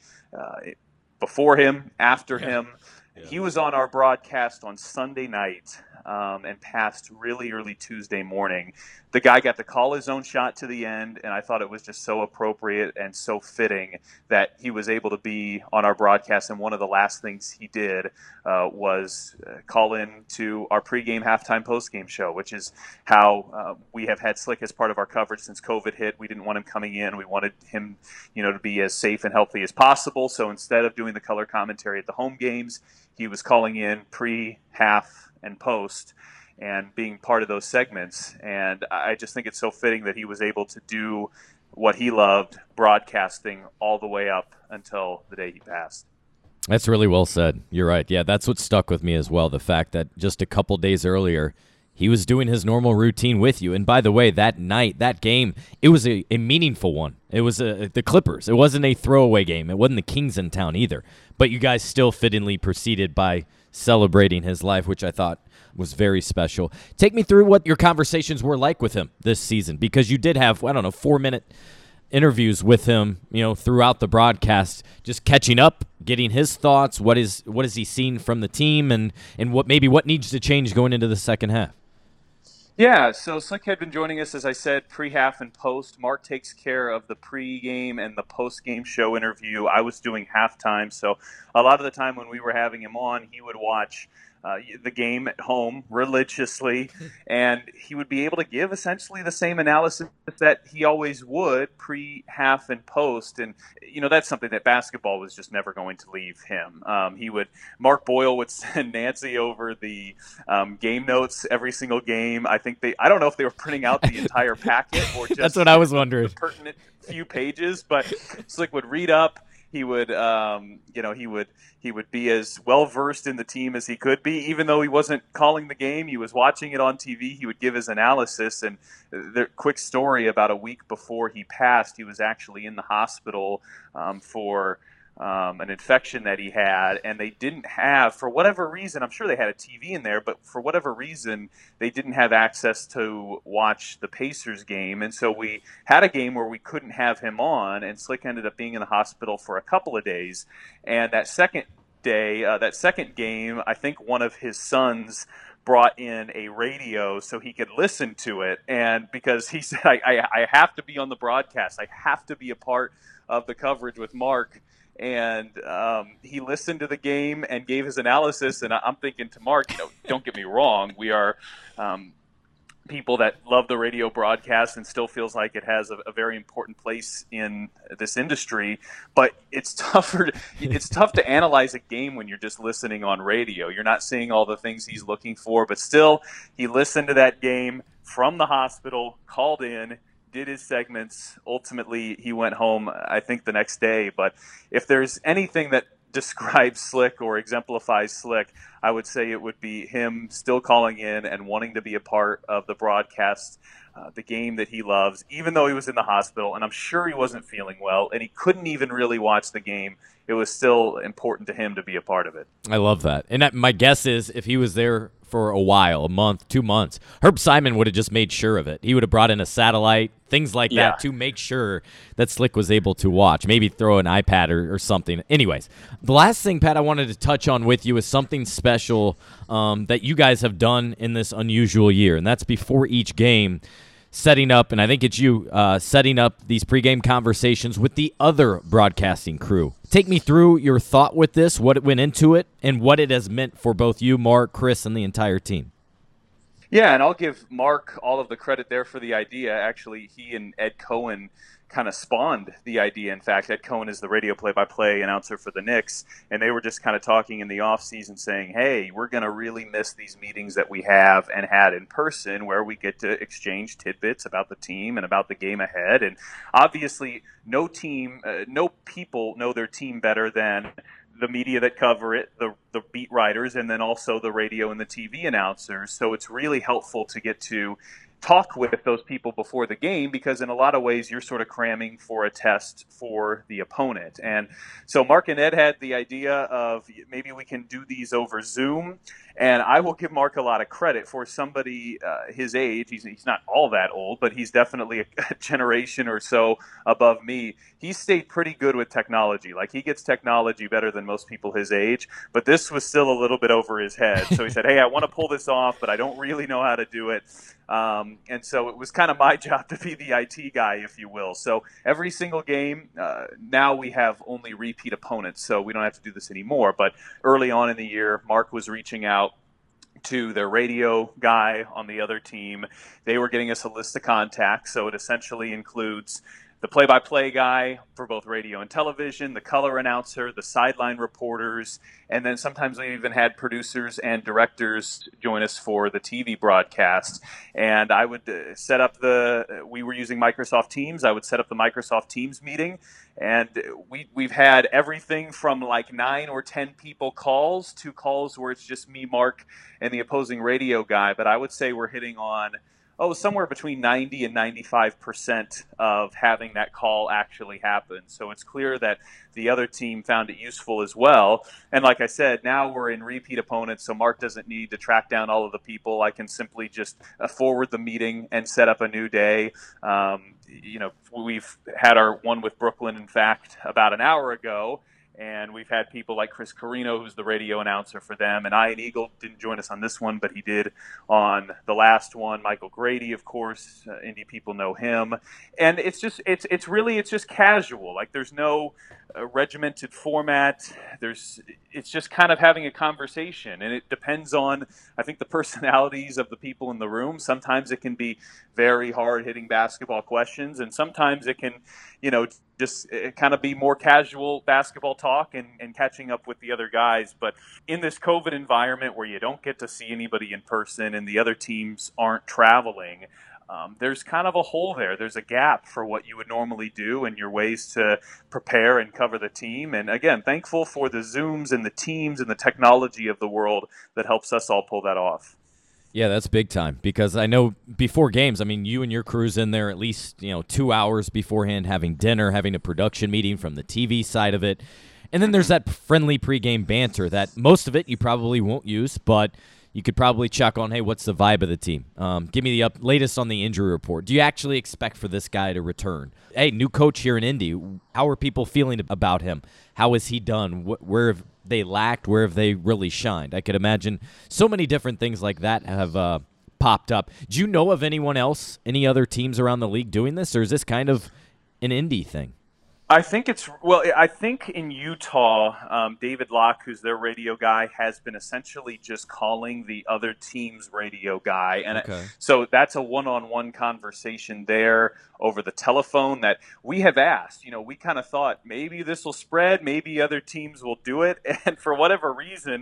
before him, after him. Yeah. He was on our broadcast on Sunday night and passed really early Tuesday morning. The guy got to call his own shot to the end, and I thought it was just so appropriate and so fitting that he was able to be on our broadcast. And one of the last things he did was call in to our pregame, halftime, postgame show, which is how we have had Slick as part of our coverage since COVID hit. We didn't want him coming in. We wanted him, to be as safe and healthy as possible. So instead of doing the color commentary at the home games, he was calling in pre, half, and post, and being part of those segments. And I just think it's so fitting that he was able to do what he loved, broadcasting, all the way up until the day he passed. That's really well said. You're right. Yeah, that's what stuck with me as well, the fact that just a couple days earlier, he was doing his normal routine with you. And by the way, that night, that game, it was a meaningful one. It was the Clippers. It wasn't a throwaway game. It wasn't the Kings in town either. But you guys still fittingly proceeded by celebrating his life, which I thought was very special. Take me through what your conversations were like with him this season, because you did have, 4-minute interviews with him, throughout the broadcast, just catching up, getting his thoughts. What is he seen from the team, and what needs to change going into the second half? Yeah, so Slick had been joining us, as I said, pre-half and post. Mark takes care of the pre-game and the post-game show interview. I was doing halftime, so a lot of the time when we were having him on, he would watch the game at home religiously, and he would be able to give essentially the same analysis that he always would pre, half, and post. And that's something that basketball was just never going to leave him. Mark Boyle would send Nancy over the game notes every single game. I don't know if they were printing out the entire packet or just that's what I was wondering, the pertinent few pages, but Slick would read up. He would, he would be as well versed in the team as he could be, even though he wasn't calling the game. He was watching it on TV. He would give his analysis. And the quick story: about a week before he passed, he was actually in the hospital for an infection that he had, and they didn't have, for whatever reason, I'm sure they had a TV in there, but for whatever reason, they didn't have access to watch the Pacers game. And so we had a game where we couldn't have him on, and Slick ended up being in the hospital for a couple of days. And that second game, I think one of his sons brought in a radio so he could listen to it. And because he said, I have to be on the broadcast, I have to be a part of the coverage with Mark. And he listened to the game and gave his analysis. And I'm thinking to Mark, don't get me wrong, we are people that love the radio broadcast and still feels like it has a very important place in this industry. But it's tough to analyze a game when you're just listening on radio. You're not seeing all the things he's looking for. But still, he listened to that game from the hospital, called in, did his segments. Ultimately, he went home, I think, the next day. But if there's anything that describes Slick or exemplifies Slick, I would say it would be him still calling in and wanting to be a part of the broadcast, the game that he loves, even though he was in the hospital. And I'm sure he wasn't feeling well, and he couldn't even really watch the game. It was still important to him to be a part of it. I love that. And my guess is if he was there for a while, a month, 2 months, Herb Simon would have just made sure of it. He would have brought in a satellite, things like that, to make sure that Slick was able to watch. Maybe throw an iPad or something. Anyways, the last thing, Pat, I wanted to touch on with you is something special that you guys have done in this unusual year, and that's before each game, setting up, and I think it's you, setting up these pregame conversations with the other broadcasting crew. Take me through your thought with this, what it went into it, and what it has meant for both you, Mark, Chris, and the entire team. Yeah, and I'll give Mark all of the credit there for the idea. Actually, he and Ed Cohen kind of spawned the idea. In fact, Ed Cohen is the radio play-by-play announcer for the Knicks, and they were just kind of talking in the off-season saying, hey, we're going to really miss these meetings that we have and had in person where we get to exchange tidbits about the team and about the game ahead. And obviously, no people know their team better than the media that cover it, the beat writers, and then also the radio and the TV announcers. So it's really helpful to get to talk with those people before the game, because in a lot of ways you're sort of cramming for a test for the opponent. And so Mark and Ed had the idea of maybe we can do these over Zoom. And I will give Mark a lot of credit for somebody his age. He's not all that old, but he's definitely a generation or so above me. He stayed pretty good with technology. Like, he gets technology better than most people his age, but this was still a little bit over his head. So he said, hey, I want to pull this off, but I don't really know how to do it. And so it was kind of my job to be the IT guy, if you will. So every single game, now we have only repeat opponents, so we don't have to do this anymore. But early on in the year, Mark was reaching out to their radio guy on the other team. They were getting us a list of contacts, so it essentially includes the play-by-play guy for both radio and television, the color announcer, the sideline reporters, and then sometimes we even had producers and directors join us for the TV broadcast. And I would set up we were using Microsoft Teams. I would set up the Microsoft Teams meeting, and we've had everything from like 9 or 10 people calls to calls where it's just me, Mark, and the opposing radio guy. But I would say we're hitting on somewhere between 90 and 95% of having that call actually happen. So it's clear that the other team found it useful as well. And like I said, now we're in repeat opponents, so Mark doesn't need to track down all of the people. I can simply just forward the meeting and set up a new day. We've had our one with Brooklyn, in fact, about an hour ago. And we've had people like Chris Carino, who's the radio announcer for them. And Ian Eagle didn't join us on this one, but he did on the last one. Michael Grady, of course, Indy people know him. And it's just casual. Like, there's no regimented format. It's just kind of having a conversation. And it depends on, I think, the personalities of the people in the room. Sometimes it can be very hard-hitting basketball questions, and sometimes it can, just kind of be more casual basketball talk and catching up with the other guys. But in this COVID environment where you don't get to see anybody in person and the other teams aren't traveling, there's kind of a hole there. There's a gap for what you would normally do and your ways to prepare and cover the team. And again, thankful for the Zooms and the Teams and the technology of the world that helps us all pull that off. Yeah, that's big time, because I know before games, I mean, you and your crew's in there at least 2 hours beforehand, having dinner, having a production meeting from the TV side of it. And then there's that friendly pregame banter that most of it you probably won't use, but you could probably check on, hey, what's the vibe of the team? Give me the latest on the injury report. Do you actually expect for this guy to return? Hey, new coach here in Indy. How are people feeling about him? How has he done? Where have they lacked? Where have they really shined? I could imagine so many different things like that have popped up. Do you know of anyone else, any other teams around the league doing this, or is this kind of an Indy thing? I think in Utah, David Locke, who's their radio guy, has been essentially just calling the other team's radio guy. And so that's a one-on-one conversation there over the telephone that we have asked. We kind of thought maybe this will spread, maybe other teams will do it. And for whatever reason,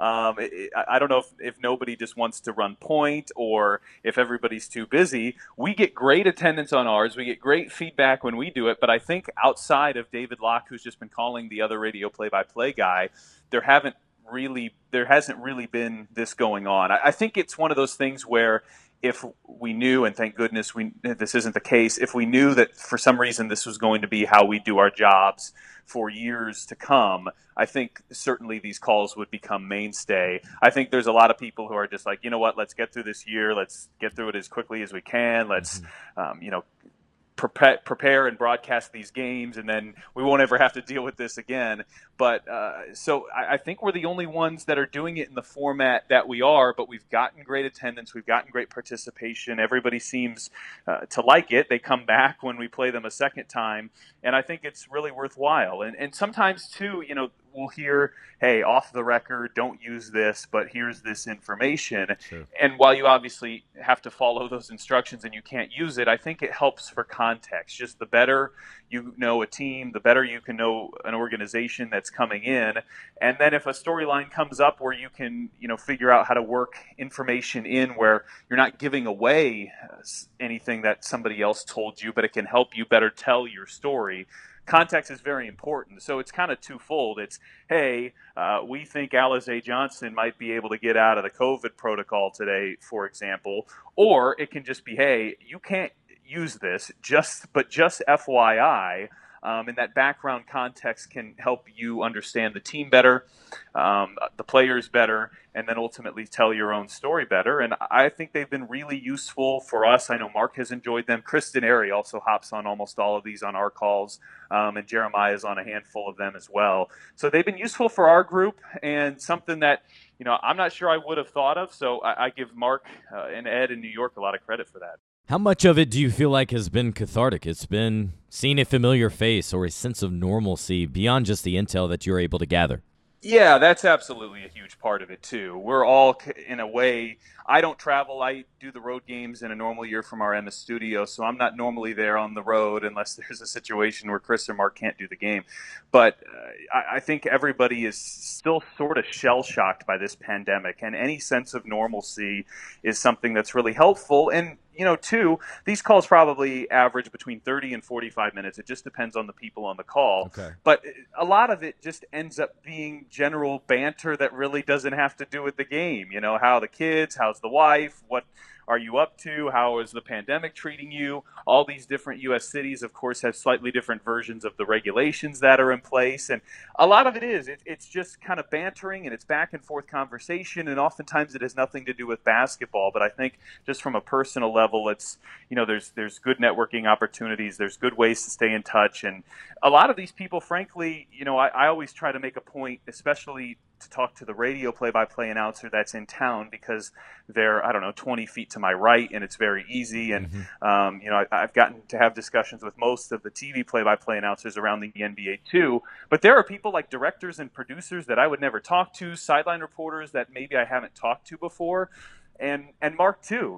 I don't know if nobody just wants to run point or if everybody's too busy. We get great attendance on ours. We get great feedback when we do it. But I think outside of David Locke, who's just been calling the other radio play-by-play guy, there hasn't really been this going on. I think it's one of those things where if we knew, and thank goodness this isn't the case, if we knew that for some reason this was going to be how we do our jobs for years to come, I think certainly these calls would become mainstay. I think there's a lot of people who are just like, you know what, let's get through this year. Let's get through it as quickly as we can. Let's, prepare and broadcast these games, and then we won't ever have to deal with this again. But so I think we're the only ones that are doing it in the format that we are, but we've gotten great attendance. We've gotten great participation. Everybody seems to like it. They come back when we play them a second time, and I think it's really worthwhile. And sometimes, too, we'll hear, hey, off the record, don't use this, but here's this information. Sure. And while you obviously have to follow those instructions and you can't use it, I think it helps for context. Just the better you know a team, the better you can know an organization that's coming in. And then if a storyline comes up where you can, figure out how to work information in where you're not giving away anything that somebody else told you, but it can help you better tell your story. Context is very important. So it's kind of twofold. It's, hey, we think Alize Johnson might be able to get out of the COVID protocol today, for example. Or it can just be, hey, you can't use this, but just FYI. And that background context can help you understand the team better, the players better, and then ultimately tell your own story better. And I think they've been really useful for us. I know Mark has enjoyed them. Kristen Airy also hops on almost all of these on our calls, and Jeremiah is on a handful of them as well. So they've been useful for our group, and something that I'm not sure I would have thought of. So I give Mark and Ed in New York a lot of credit for that. How much of it do you feel like has been cathartic? It's been seeing a familiar face or a sense of normalcy beyond just the intel that you're able to gather? Yeah, that's absolutely a huge part of it, too. We're all, in a way, I don't travel. I do the road games in a normal year from our Emma studio, so I'm not normally there on the road unless there's a situation where Chris or Mark can't do the game. But I think everybody is still sort of shell-shocked by this pandemic, and any sense of normalcy is something that's really helpful. And too, these calls probably average between 30 and 45 minutes. It just depends on the people on the call. Okay. But a lot of it just ends up being general banter that really doesn't have to do with the game. How the kids, how's the wife, what are you up to, how is the pandemic treating you? All these different U.S. cities, of course, have slightly different versions of the regulations that are in place. And a lot of it is, it's just kind of bantering, and it's back and forth conversation, and oftentimes it has nothing to do with basketball. But I think just from a personal level, it's, there's good networking opportunities, there's good ways to stay in touch. And a lot of these people, frankly, I always try to make a point, especially to talk to the radio play-by-play announcer that's in town, because they're, 20 feet to my right, and it's very easy. And, I've gotten to have discussions with most of the TV play-by-play announcers around the NBA too. But there are people like directors and producers that I would never talk to, sideline reporters that maybe I haven't talked to before. And Mark too,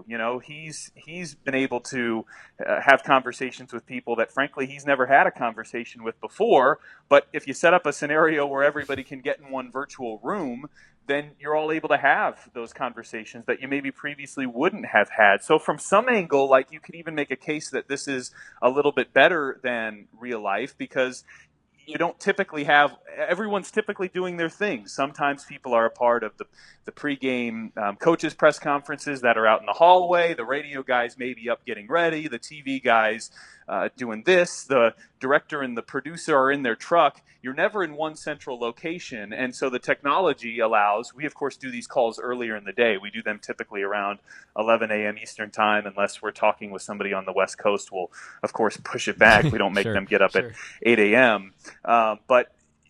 he's been able to have conversations with people that frankly he's never had a conversation with before. But if you set up a scenario where everybody can get in one virtual room, then you're all able to have those conversations that you maybe previously wouldn't have had. So from some angle, like, you could even make a case that this is a little bit better than real life, because you don't typically have – everyone's typically doing their thing. Sometimes people are a part of the pregame coaches' press conferences that are out in the hallway. The radio guys may be up getting ready. The TV guys doing this. The director and the producer are in their truck. You're never in one central location. And so the technology allows – we, of course, do these calls earlier in the day. We do them typically around 11 a.m. Eastern time, unless we're talking with somebody on the West Coast. We'll, of course, push it back. We don't make them get up at 8 a.m. But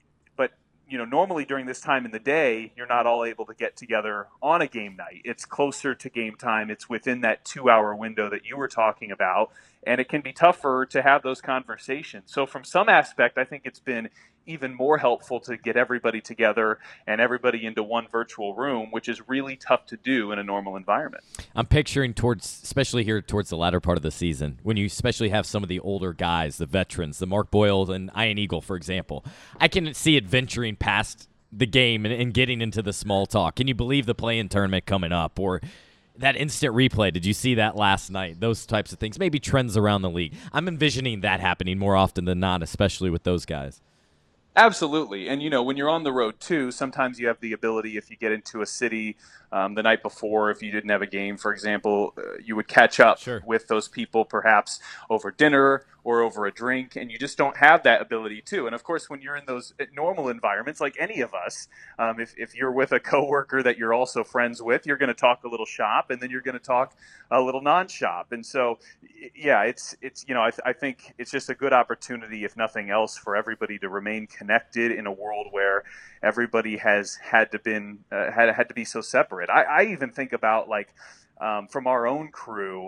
normally during this time in the day, you're not all able to get together on a game night. It's closer to game time. It's within that 2-hour window that you were talking about, and it can be tougher to have those conversations. So from some aspect, I think it's been even more helpful to get everybody together and everybody into one virtual room, which is really tough to do in a normal environment. I'm picturing especially here towards the latter part of the season, when you especially have some of the older guys, the veterans, the Mark Boyle and Ian Eagle, for example. I can see it venturing past the game and getting into the small talk. Can you believe the play-in tournament coming up, or that instant replay? Did you see that last night? Those types of things, maybe trends around the league. I'm envisioning that happening more often than not, especially with those guys. Absolutely. And, when you're on the road, too, sometimes you have the ability, if you get into a city the night before, if you didn't have a game, for example, you would catch up with those people perhaps over dinner or over a drink, and you just don't have that ability, too. And, of course, when you're in those normal environments, like any of us, if you're with a coworker that you're also friends with, you're going to talk a little shop, and then you're going to talk a little non-shop. And so, yeah, it's I think it's just a good opportunity, if nothing else, for everybody to remain connected in a world where everybody has had to be so separate. I even think about, like, from our own crew,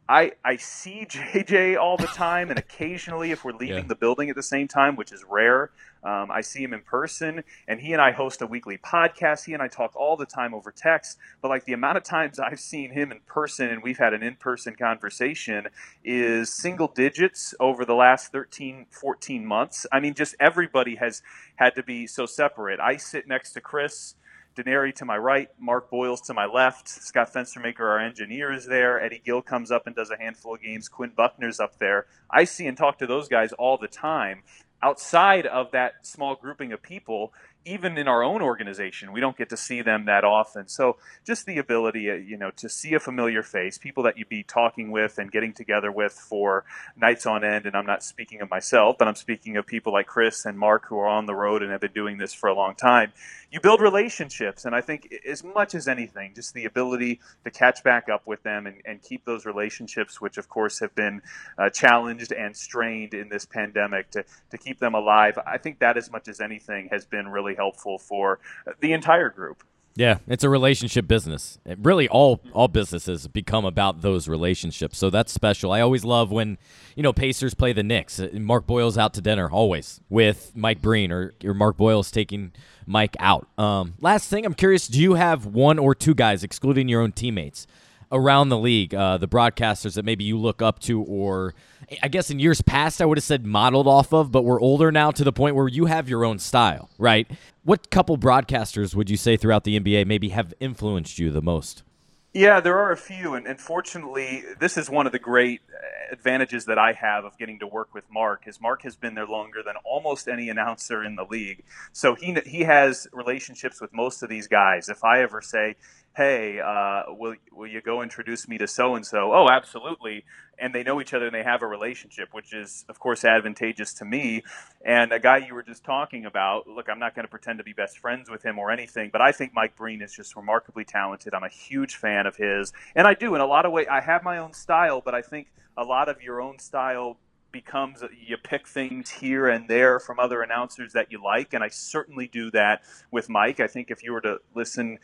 I see JJ all the time, and occasionally if we're leaving the building at the same time, which is rare, I see him in person, and he and I host a weekly podcast. He and I talk all the time over text, but like the amount of times I've seen him in person and we've had an in-person conversation is single digits over the last 13, 14 months. I mean, just everybody has had to be so separate. I sit next to Chris Denary to my right, Mark Boyles to my left, Scott Fenstermaker, our engineer, is there. Eddie Gill comes up and does a handful of games. Quinn Buckner's up there. I see and talk to those guys all the time. Outside of that small grouping of people, even in our own organization, we don't get to see them that often. So just the ability, to see a familiar face, people that you'd be talking with and getting together with for nights on end. And I'm not speaking of myself, but I'm speaking of people like Chris and Mark who are on the road and have been doing this for a long time. You build relationships. And I think as much as anything, just the ability to catch back up with them and keep those relationships, which of course have been challenged and strained in this pandemic, to keep them alive. I think that as much as anything has been really helpful for the entire group. Yeah, it's a relationship business. Really, all businesses become about those relationships. So that's special. I always love when, Pacers play the Knicks. Mark Boyle's out to dinner, always, with Mike Breen, or Mark Boyle's taking Mike out. Last thing, I'm curious, do you have one or two guys, excluding your own teammates, around the league, the broadcasters that maybe you look up to, or I guess in years past I would have said modeled off of, but we're older now to the point where you have your own style, right? What couple broadcasters would you say throughout the NBA maybe have influenced you the most? Yeah, there are a few, and fortunately, this is one of the great advantages that I have of getting to work with Mark, is Mark has been there longer than almost any announcer in the league. So he has relationships with most of these guys. If I ever say, hey, will you go introduce me to so-and-so? Oh, absolutely. And they know each other and they have a relationship, which is, of course, advantageous to me. And a guy you were just talking about, look, I'm not going to pretend to be best friends with him or anything, but I think Mike Breen is just remarkably talented. I'm a huge fan of his. And I do, in a lot of ways, I have my own style, but I think a lot of your own style becomes you pick things here and there from other announcers that you like, and I certainly do that with Mike. I think if you were to listen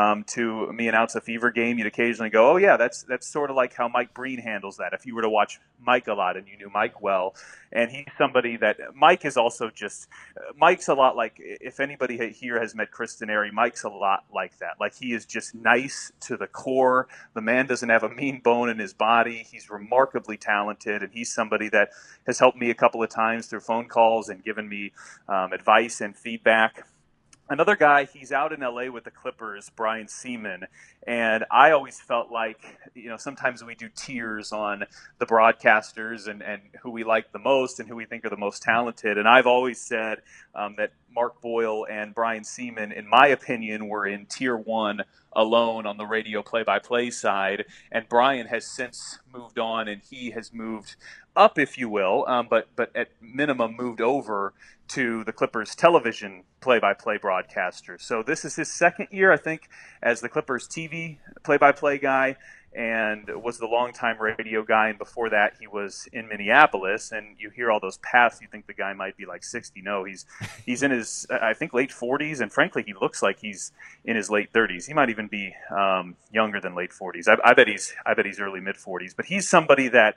to me announce a Fever game, you'd occasionally go, oh yeah, that's sort of like how Mike Breen handles that. If you were to watch Mike a lot and you knew Mike well, and he's somebody that Mike is also just Mike's a lot like, if anybody here has met Chris Denary, Mike's a lot like that. Like, he is just nice to the core. The man doesn't have a mean bone in his body. He's remarkably talented, and he's somebody that has helped me a couple of times through phone calls and given me advice and feedback. Another guy, he's out in LA with the Clippers, Brian Seaman, and I always felt like, sometimes we do tiers on the broadcasters and who we like the most and who we think are the most talented, and I've always said that Mark Boyle and Brian Seaman, in my opinion, were in tier one alone on the radio play-by-play side, and Brian has since moved on, and he has moved up, if you will, but at minimum moved over to the Clippers television play-by-play broadcaster. So this is his second year, I think, as the Clippers TV play-by-play guy, and was the longtime radio guy. And before that, he was in Minneapolis. And you hear all those paths, you think the guy might be like 60. No, he's in his, I think, late 40s. And frankly, he looks like he's in his late 30s. He might even be younger than late 40s. I bet he's early mid 40s. But he's somebody that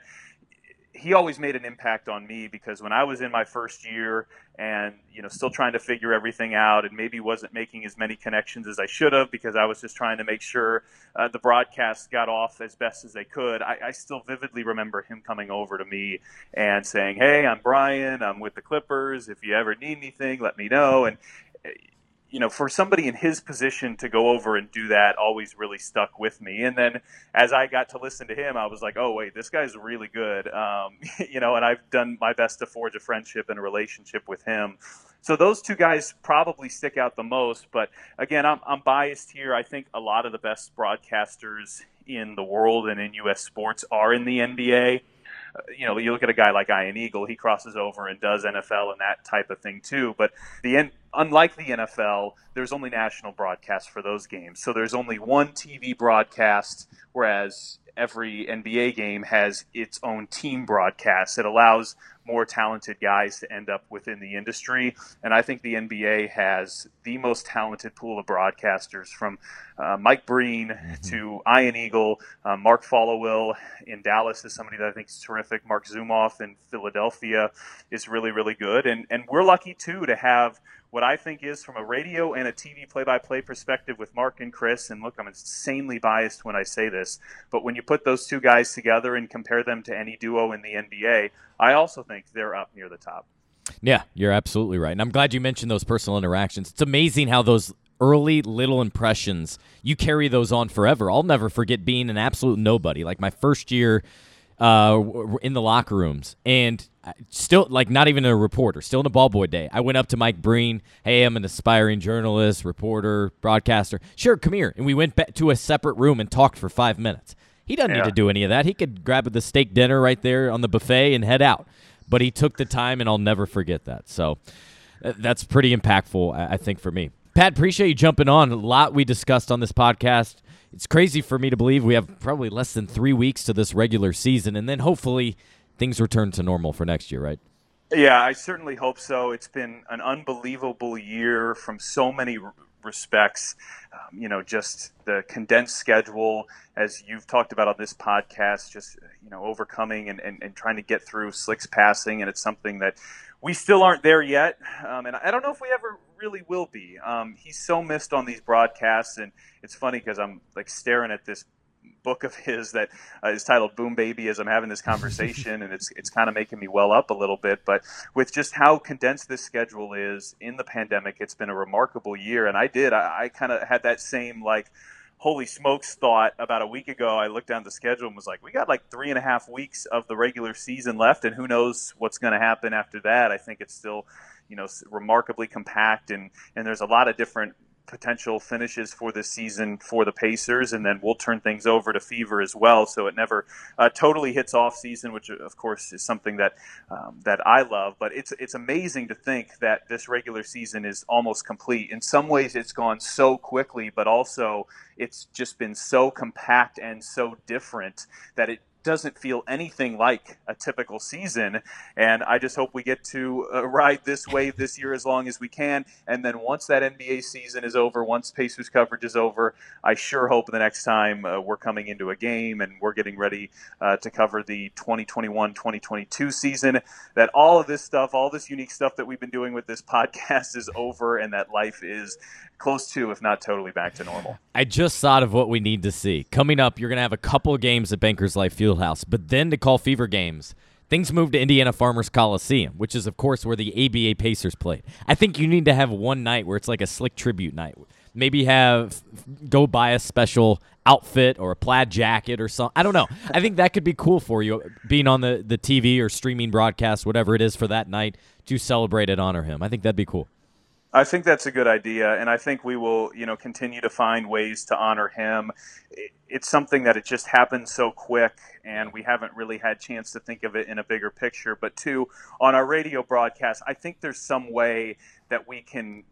he always made an impact on me, because when I was in my first year and, still trying to figure everything out and maybe wasn't making as many connections as I should have, because I was just trying to make sure the broadcast got off as best as they could, I still vividly remember him coming over to me and saying, hey, I'm Brian, I'm with the Clippers. If you ever need anything, let me know. And for somebody in his position to go over and do that always really stuck with me. And then as I got to listen to him, I was like, oh, wait, this guy's really good. And I've done my best to forge a friendship and a relationship with him. So those two guys probably stick out the most. But again, I'm biased here. I think a lot of the best broadcasters in the world and in U.S. sports are in the NBA. You look at a guy like Ian Eagle, he crosses over and does NFL and that type of thing too. But unlike the NFL, there's only national broadcasts for those games. So there's only one TV broadcast, whereas every NBA game has its own team broadcast. It allows more talented guys to end up within the industry. And I think the NBA has the most talented pool of broadcasters, from Mike Breen to Ian Eagle. Mark Followill in Dallas is somebody that I think is terrific. Mark Zumoff in Philadelphia is really, really good. And we're lucky, too, to have what I think is, from a radio and a TV play-by-play perspective, with Mark and Chris. And look, I'm insanely biased when I say this, but when you put those two guys together and compare them to any duo in the NBA, I also think they're up near the top. Yeah, you're absolutely right. And I'm glad you mentioned those personal interactions. It's amazing how those early little impressions, you carry those on forever. I'll never forget being an absolute nobody. Like my first year in the locker rooms, and still, like, not even a reporter, still in a ball boy day, I went up to Mike Breen. Hey, I'm an aspiring journalist, reporter, broadcaster. Sure, come here. And we went back to a separate room and talked for 5 minutes. He doesn't need to do any of that. He could grab the steak dinner right there on the buffet and head out. But he took the time, and I'll never forget that. So that's pretty impactful, I think, for me. Pat, appreciate you jumping on. A lot we discussed on this podcast. It's crazy for me to believe we have probably less than 3 weeks to this regular season, and then hopefully things return to normal for next year, right? Yeah, I certainly hope so. It's been an unbelievable year from so many respects. Just the condensed schedule, as you've talked about on this podcast, just, overcoming and trying to get through Slick's passing. And it's something that we still aren't there yet. And I don't know if we ever really will be. He's so missed on these broadcasts. And it's funny because I'm like staring at this book of his that is titled Boom Baby as I'm having this conversation, and it's kind of making me well up a little bit. But with just how condensed this schedule is in the pandemic, it's been a remarkable year. And I kind of had that same, like, holy smokes thought about a week ago. I looked down the schedule and was like, we got like 3.5 weeks of the regular season left, and who knows what's going to happen after that. I think it's still, remarkably compact, and there's a lot of different potential finishes for this season for the Pacers, and then we'll turn things over to Fever as well, so it never totally hits off season, which of course is something that I love. But it's amazing to think that this regular season is almost complete. In some ways it's gone so quickly, but also it's just been so compact and so different that it doesn't feel anything like a typical season. And I just hope we get to ride this wave this year as long as we can. And then once that NBA season is over, once Pacers coverage is over, I sure hope the next time we're coming into a game and we're getting ready to cover the 2021-2022 season, that all of this stuff, all this unique stuff that we've been doing with this podcast is over, and that life is close to, if not totally, back to normal. I just thought of what we need to see. Coming up, you're going to have a couple of games at Bankers Life Fieldhouse, but then to call Fever games, things move to Indiana Farmers Coliseum, which is, of course, where the ABA Pacers played. I think you need to have one night where it's like a Slick tribute night. Maybe go buy a special outfit or a plaid jacket or something. I don't know. I think that could be cool for you, being on the TV or streaming broadcast, whatever it is for that night, to celebrate and honor him. I think that'd be cool. I think that's a good idea, and I think we will, continue to find ways to honor him. It's something that it just happened so quick, and we haven't really had a chance to think of it in a bigger picture. But two, on our radio broadcast, I think there's some way that we can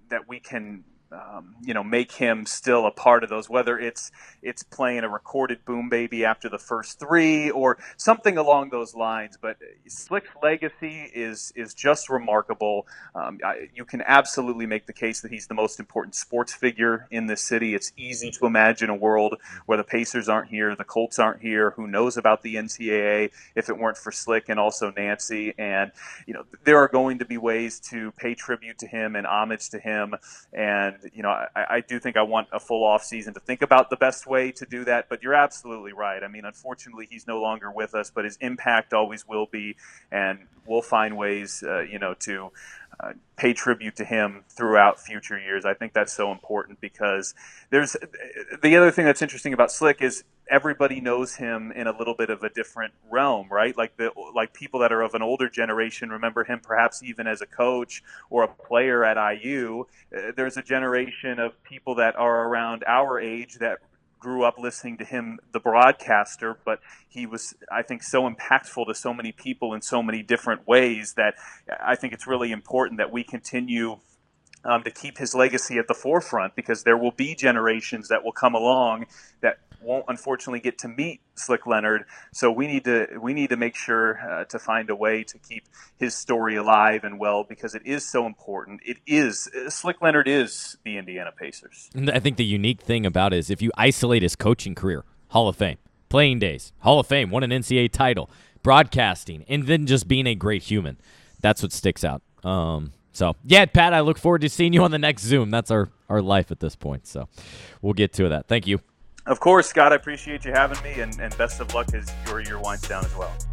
make him still a part of those, whether it's playing a recorded Boom Baby after the first three or something along those lines. But Slick's legacy is just remarkable. You can absolutely make the case that he's the most important sports figure in this city. It's easy to imagine a world where the Pacers aren't here, the Colts aren't here. Who knows about the NCAA if it weren't for Slick and also Nancy? And there are going to be ways to pay tribute to him and homage to him. And I do think I want a full off season to think about the best way to do that. But you're absolutely right. I mean, unfortunately, he's no longer with us, but his impact always will be, and we'll find ways, to pay tribute to him throughout future years. I think that's so important because there's the other thing that's interesting about Slick is everybody knows him in a little bit of a different realm, right? Like people that are of an older generation remember him perhaps even as a coach or a player at IU. There's a generation of people that are around our age that grew up listening to him, the broadcaster, but he was, I think, so impactful to so many people in so many different ways that I think it's really important that we continue to keep his legacy at the forefront, because there will be generations that will come along that won't unfortunately get to meet Slick Leonard. So we need to make sure to find a way to keep his story alive and well, because it is so important. Slick Leonard is the Indiana Pacers. I think the unique thing about it is if you isolate his coaching career, Hall of Fame, playing days, Hall of Fame, won an NCAA title, broadcasting, and then just being a great human. That's what sticks out. So, yeah, Pat, I look forward to seeing you on the next Zoom. That's our life at this point, so we'll get to that. Thank you. Of course, Scott, I appreciate you having me, and best of luck as your year winds down as well.